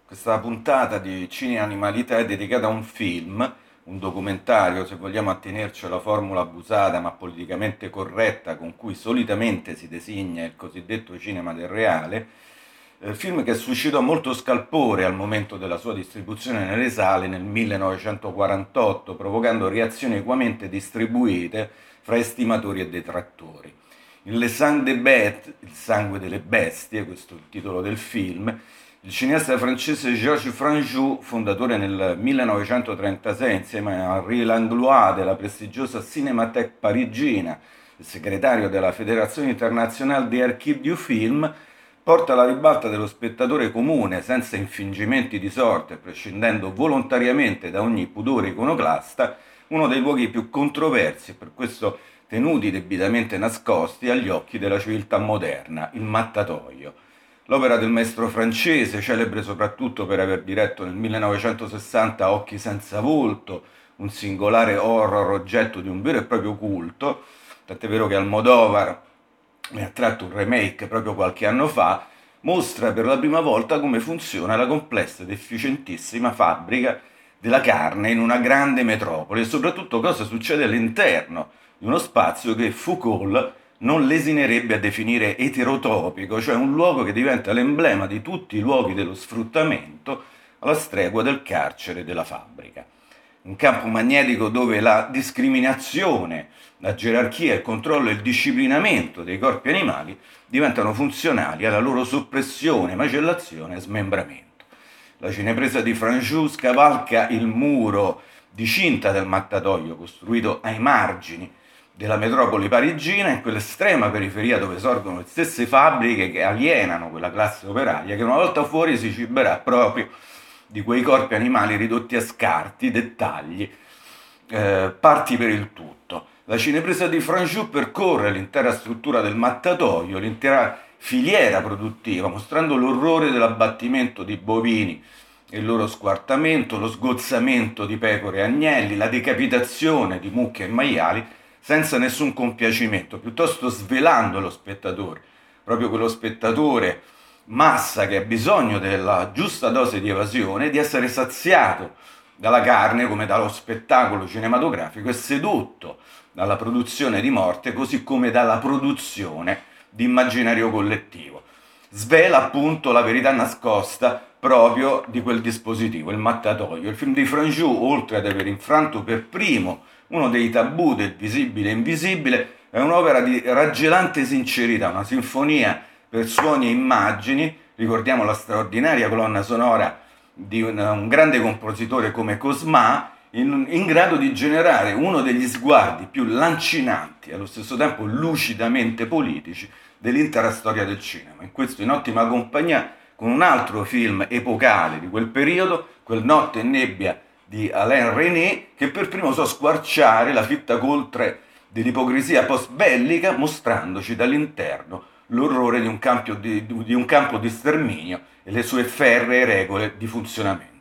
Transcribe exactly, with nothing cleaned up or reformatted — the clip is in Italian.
Questa puntata di Cine Animalità è dedicata a un film, un documentario, se vogliamo attenerci alla formula abusata ma politicamente corretta con cui solitamente si designa il cosiddetto cinema del reale, eh, film che suscitò molto scalpore al momento della sua distribuzione nelle sale nel millenovecentoquarantotto, provocando reazioni equamente distribuite fra estimatori e detrattori. Il Le Sang des Bêtes, il sangue delle bestie, questo è il titolo del film. Il cineasta francese Georges Franju, fondatore nel millenovecentotrentasei insieme a Henri Langlois della prestigiosa Cinémathèque parigina, il segretario della Federazione Internazionale des Archives du Film, porta alla ribalta dello spettatore comune, senza infingimenti di sorte, prescindendo volontariamente da ogni pudore iconoclasta, uno dei luoghi più controversi e per questo tenuti debitamente nascosti agli occhi della civiltà moderna, il mattatoio. L'opera del maestro francese, celebre soprattutto per aver diretto nel millenovecentosessanta Occhi senza volto, un singolare horror oggetto di un vero e proprio culto, tant'è vero che Almodovar ne ha tratto un remake proprio qualche anno fa, mostra per la prima volta come funziona la complessa ed efficientissima fabbrica della carne in una grande metropoli e soprattutto cosa succede all'interno di uno spazio che Foucault non lesinerebbe a definire eterotopico, cioè un luogo che diventa l'emblema di tutti i luoghi dello sfruttamento alla stregua del carcere della fabbrica. Un campo magnetico dove la discriminazione, la gerarchia, il controllo e il disciplinamento dei corpi animali diventano funzionali alla loro soppressione, macellazione e smembramento. La cinepresa di Franju scavalca il muro di cinta del mattatoio costruito ai margini della metropoli parigina, in quell'estrema periferia dove sorgono le stesse fabbriche che alienano quella classe operaia che una volta fuori si ciberà proprio di quei corpi animali ridotti a scarti, dettagli, eh, parti per il tutto. La cinepresa di Franju percorre l'intera struttura del mattatoio, l'intera filiera produttiva, mostrando l'orrore dell'abbattimento di bovini e il loro squartamento, lo sgozzamento di pecore e agnelli, la decapitazione di mucche e maiali, senza nessun compiacimento, piuttosto svelando lo spettatore, proprio quello spettatore massa che ha bisogno della giusta dose di evasione, di essere saziato dalla carne come dallo spettacolo cinematografico e sedotto dalla produzione di morte, così come dalla produzione di immaginario collettivo. Svela appunto la verità nascosta proprio di quel dispositivo, il mattatoio. Il film di Franju, oltre ad aver infranto per primo uno dei tabù del visibile e invisibile, è un'opera di raggelante sincerità, una sinfonia per suoni e immagini. Ricordiamo la straordinaria colonna sonora di un, un grande compositore come Cosma, in, in grado di generare uno degli sguardi più lancinanti e allo stesso tempo lucidamente politici dell'intera storia del cinema. In questo in ottima compagnia con un altro film epocale di quel periodo, quel Notte e nebbia di Alain Resnais, che per primo so squarciare la fitta coltre dell'ipocrisia post-bellica, mostrandoci dall'interno l'orrore di un, campo di, di un campo di sterminio e le sue ferree regole di funzionamento.